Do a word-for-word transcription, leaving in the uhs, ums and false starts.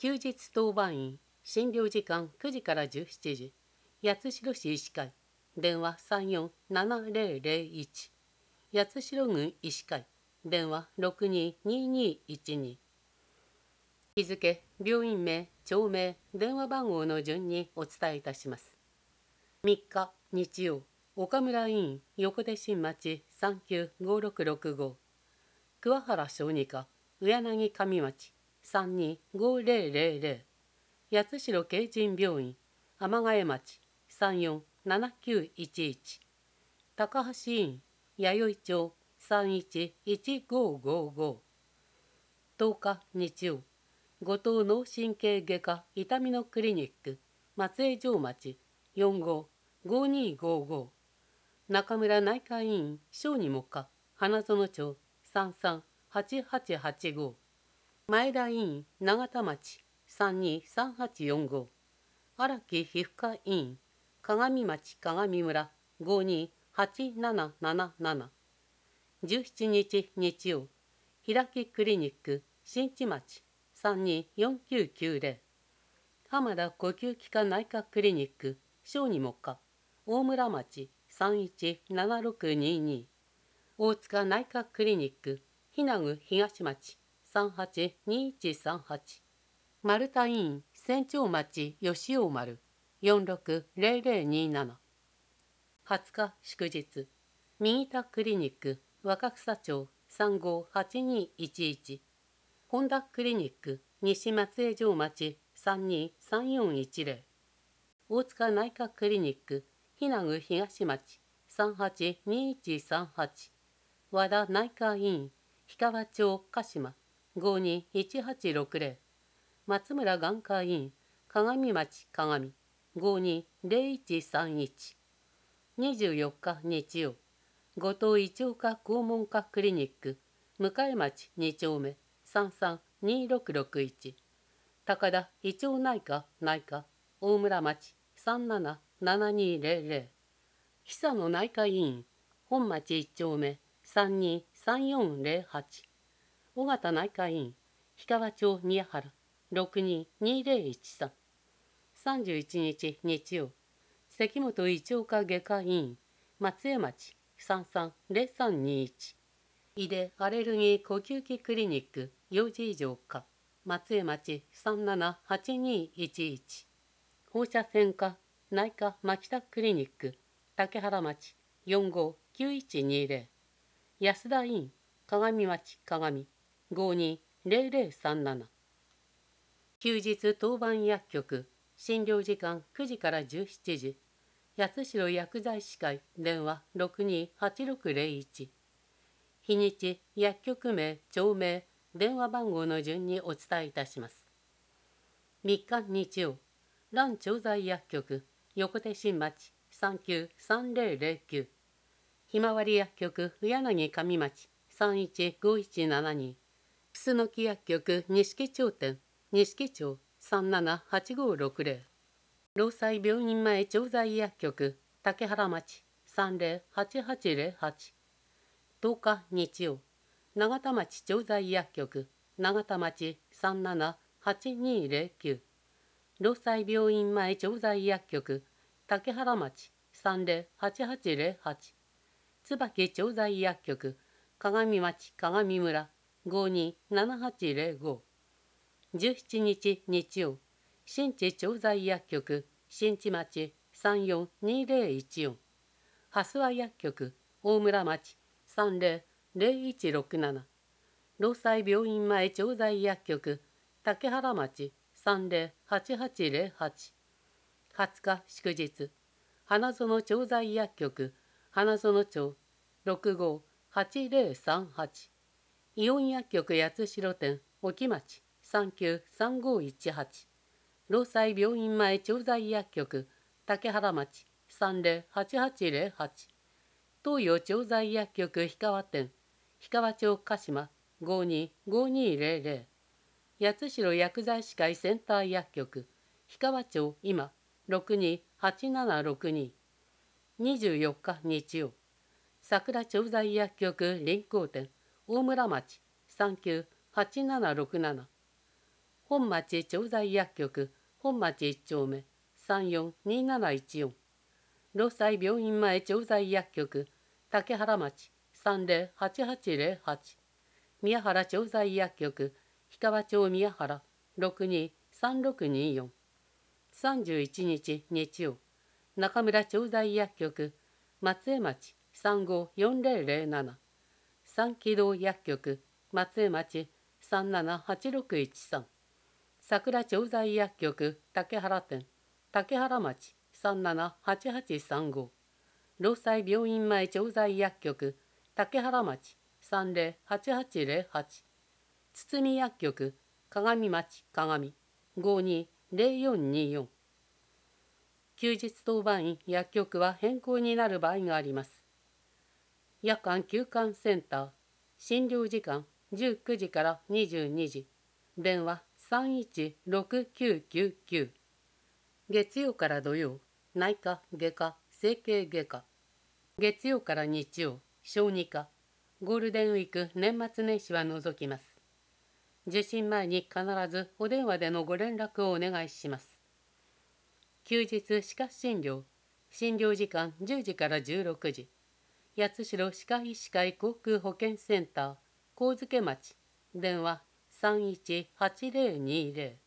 休日当番員、診療時間くじからじゅうしちじ、八代市医師会、電話さんよんななゼロゼロいち、八代郡医師会、電話ろくにににいちに。日付、病院名、町名、電話番号の順にお伝えいたします。みっか日曜、岡村医院、横手新町さんきゅうごろくろくご、桑原小児科、上柳上町さんにごゼロゼロゼロ、八代京神病院、天ヶ江町さんよんななきゅういちいち、高橋医院、弥生町さんいちいちごごご。とおか日曜、後藤脳神経外科痛みのクリニック、松江城町よんごごにごご、中村内科医院小児目科花園町さんさんはちはちはちご、前田医院永田町さんにさんはちよんご、荒木皮膚科医院鏡町鏡村ごにはちなななななな、じゅうしちにち日曜、開きクリニック新地町さんによんきゅうきゅうゼロ、浜田呼吸器科内科クリニック小児目科大村町さんいちななろくにに、大塚内科クリニック日名具東町さんはちにいちさんはち、丸太医院船長町吉尾丸よんろくゼロゼロになな。はつか祝日、右田クリニック若草町さんごはちにいちいち、本田クリニック西松江城町さんにさんよんいちゼロ、大塚内科クリニック日名具東町さんはちにいちさんはち、和田内科医院氷川町鹿島ごにいちはちろくゼロ、松村眼科医院鏡町鏡ごにゼロいちさんいち。にじゅうよっか日曜、後藤胃腸科肛門科クリニック向町に丁目さんさんにろくろくいち、高田胃腸内科内科大村町さんななななにゼロゼロ、久野内科医院本町いち丁目さんにさんよんゼロはち、尾形内科医院氷川町宮原ろくににゼロいちさん。さんじゅういちにち日曜、関本胃腸科外科医院松江町さんさんゼロさんにいち、井出アレルギー呼吸器クリニック幼児異常科松江町さんななはちにいちいち、放射線科内科牧田クリニック竹原町よんごきゅういちにゼロ、安田医院鏡町鏡ごにゼロゼロさんなな。休日当番薬局診療時間くじからじゅうしちじ、八代薬剤師会電話ろくにはちろくゼロいち、日にち薬局名町名電話番号の順にお伝えいたします。みっか日曜、蘭調剤薬局横手新町さんきゅうさんゼロゼロきゅう、ひまわり薬局上柳上町さんいちごいちななに、楠木薬局錦町店錦町さんななはちごろくゼロ、労災病院前調剤薬局竹原町さんゼロはちはちゼロはち、とおか日曜、永田町調剤薬局永田町さんななはちにゼロきゅう、労災病院前調剤薬局竹原町さんゼロはちはちゼロはち、椿調剤薬局鏡町鏡村ごにななはちゼロご、じゅうしちにち日曜、新地調剤薬局新地町さんよんにゼロいちよん、蓮和薬局大村町さんゼロゼロいちろくなな、労災病院前調剤薬局竹原町さんゼロはちはちゼロはち。はつか祝日、花園調剤薬局花園町ろくごはちゼロさんはち、イオン薬局八代店沖町さんきゅうさんごいちはち、労災病院前調剤薬局竹原町さんゼロはちはちゼロはち、東洋調剤薬局氷川店氷川町鹿島ごにごにゼロゼロ、八代薬剤師会センター薬局氷川町今ろくにはちななろくに。にじゅうよっか日曜、桜調剤薬局臨港店大村町さんきゅうはちななろくなな、 本町調剤薬局本町いっ丁目さんよんになないちよん、労災病院前調剤薬局竹原町さんぜろはちはちぜろはち、宮原調剤薬局氷川町宮原ろくにさんろくによん、さんじゅういちにち日曜、中村調剤薬局松江町さんごよんぜろぜろなな、三気道薬局松江町さんななはちろくいちさん、桜調剤薬局竹原店竹原町さんななはちはちさんご、労災病院前調剤薬局竹原町さんぜろはちはちぜろはち、堤薬局鏡町鏡ごにぜろよんによん。休日当番員薬局は変更になる場合があります。夜間休館センター診療時間じゅうくじからにじゅうにじ、電話さんいちろくきゅうきゅうきゅう、月曜から土曜内科外科整形外科、月曜から日曜小児科、ゴールデンウィーク年末年始は除きます。受診前に必ずお電話でのご連絡をお願いします。休日歯科診療診療時間じゅうじからじゅうろくじ、八代歯科医師会航空保健センター上野町電話さんいちはちぜろにぜろ、